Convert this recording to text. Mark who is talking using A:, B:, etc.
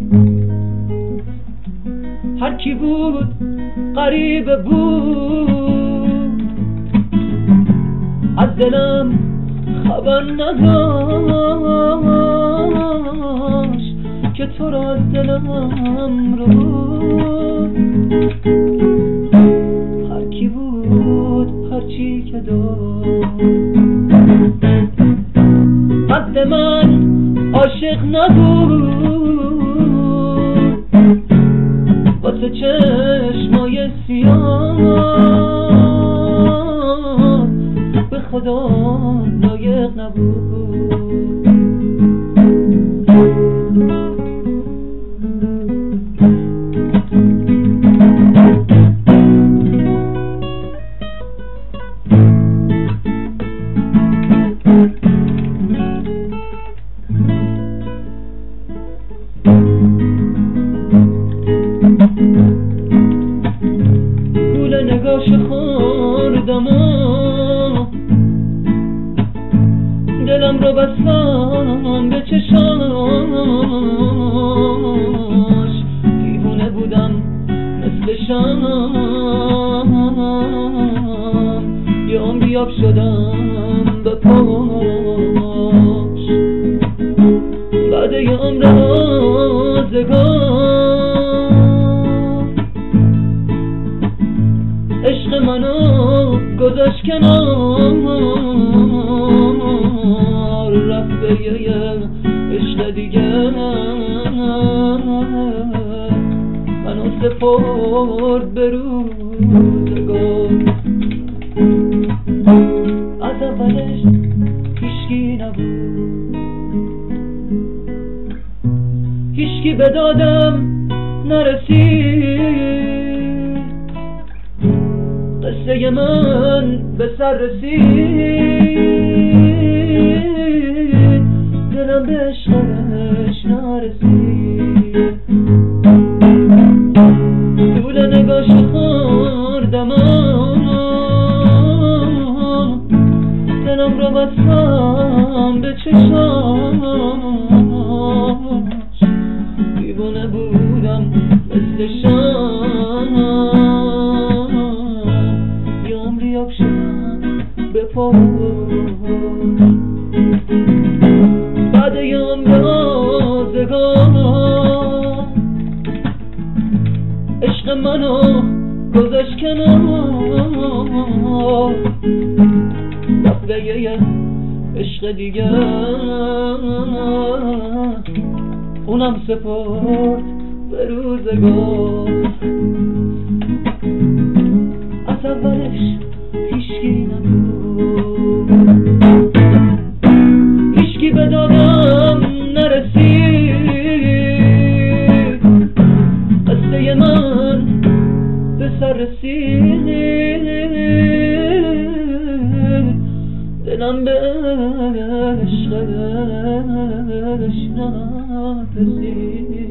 A: هر کی بود غریب بود، از دلم خبر نداشت که تو را از دلم رو بود. هر کی بود هر چی که داشت، قد من عاشق نبود، واسه چشمای سیاه به خدا لایق نبود. گول نگاش خوردم و دلم رو بستم به چشاش، دیوونه بودم مثل شام، یه عمری آب شدم به پاش. بعد یه عمر آزگار عشق منو گذاشت کنار، رفت به یه عشق دیگه منو سپرد به روزگار. از اولش هیچکی نبود، هیچکی به دادم نرسید، قصه من به سر رسید، دلم به عشقش نرسید. طول نگاش خوردم، دلم رو بستم به چشاش، دیوونه بودم مثل شام، یه عمری آب شدم به پاش. بعد یه عمر آزگار عشق منو گذاشت کنار، رفت به یه عشق دیگه اونم سپرد به روزگار. از اولش هیچکی نبود، هیچکی به دادم نرسید، قصه من به سر رسید، دلم به عشقش نرسید.